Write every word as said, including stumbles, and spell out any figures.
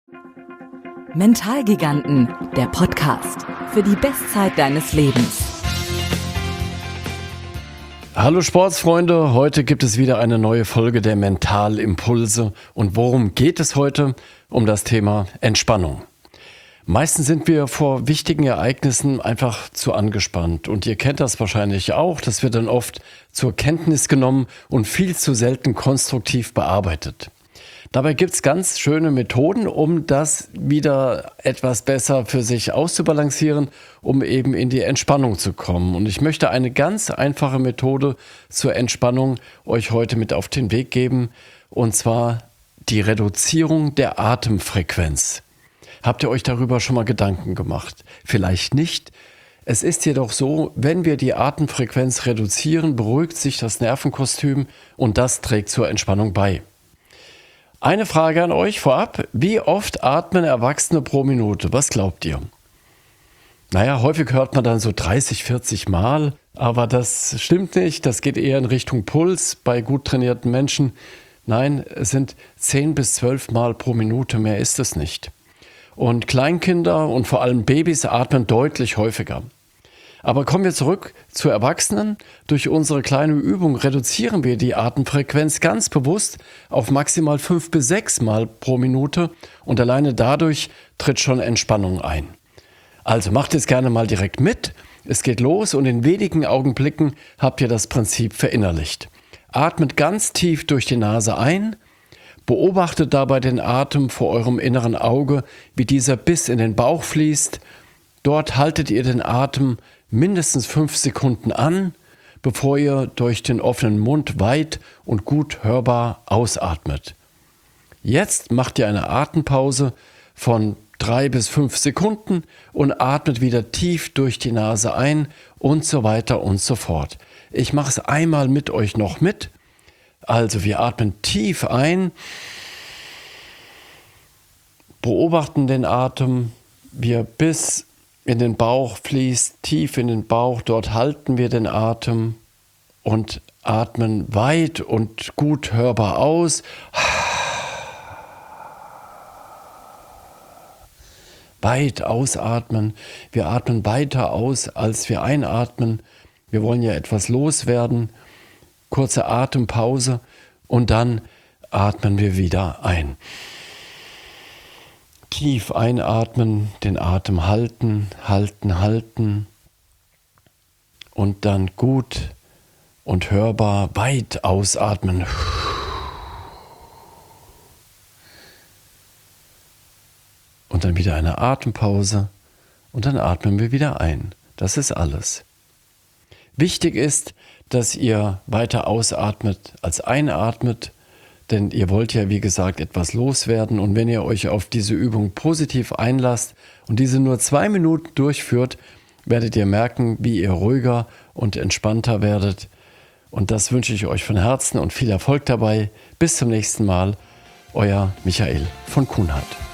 Mentalgiganten, der Podcast für die Bestzeit deines Lebens. Hallo Sportsfreunde, heute gibt es wieder eine neue Folge der Mentalimpulse. Und worum geht es heute? Um das Thema Entspannung. Meistens sind wir vor wichtigen Ereignissen einfach zu angespannt. Und ihr kennt das wahrscheinlich auch. Das wird dann oft zur Kenntnis genommen und viel zu selten konstruktiv bearbeitet. Dabei gibt es ganz schöne Methoden, um das wieder etwas besser für sich auszubalancieren, um eben in die Entspannung zu kommen. Und ich möchte eine ganz einfache Methode zur Entspannung euch heute mit auf den Weg geben, und zwar die Reduzierung der Atemfrequenz. Habt ihr euch darüber schon mal Gedanken gemacht? Vielleicht nicht. Es ist jedoch so, wenn wir die Atemfrequenz reduzieren, beruhigt sich das Nervenkostüm und das trägt zur Entspannung bei. Eine Frage an euch vorab. Wie oft atmen Erwachsene pro Minute? Was glaubt ihr? Naja, häufig hört man dann so dreißig, vierzig Mal, aber das stimmt nicht. Das geht eher in Richtung Puls bei gut trainierten Menschen. Nein, es sind zehn bis zwölf Mal pro Minute, mehr ist es nicht. Und Kleinkinder und vor allem Babys atmen deutlich häufiger. Aber kommen wir zurück zu Erwachsenen. Durch unsere kleine Übung reduzieren wir die Atemfrequenz ganz bewusst auf maximal fünf bis sechs Mal pro Minute und alleine dadurch tritt schon Entspannung ein. Also macht es gerne mal direkt mit. Es geht los und in wenigen Augenblicken habt ihr das Prinzip verinnerlicht. Atmet ganz tief durch die Nase ein. Beobachtet dabei den Atem vor eurem inneren Auge, wie dieser bis in den Bauch fließt. Dort haltet ihr den Atem mindestens fünf Sekunden an, bevor ihr durch den offenen Mund weit und gut hörbar ausatmet. Jetzt macht ihr eine Atempause von drei bis fünf Sekunden und atmet wieder tief durch die Nase ein und so weiter und so fort. Ich mache es einmal mit euch noch mit. Also wir atmen tief ein, beobachten den Atem, wie er bis in den Bauch fließt, tief in den Bauch, dort halten wir den Atem und atmen weit und gut hörbar aus. Weit ausatmen. Wir atmen weiter aus, als wir einatmen. Wir wollen ja etwas loswerden. Kurze Atempause und dann atmen wir wieder ein. Tief einatmen, den Atem halten, halten, halten und dann gut und hörbar weit ausatmen. Und dann wieder eine Atempause und dann atmen wir wieder ein. Das ist alles. Wichtig ist, dass ihr weiter ausatmet als einatmet, denn ihr wollt ja, wie gesagt, etwas loswerden. Und wenn ihr euch auf diese Übung positiv einlasst und diese nur zwei Minuten durchführt, werdet ihr merken, wie ihr ruhiger und entspannter werdet. Und das wünsche ich euch von Herzen und viel Erfolg dabei. Bis zum nächsten Mal, euer Michael von Kuhnhardt.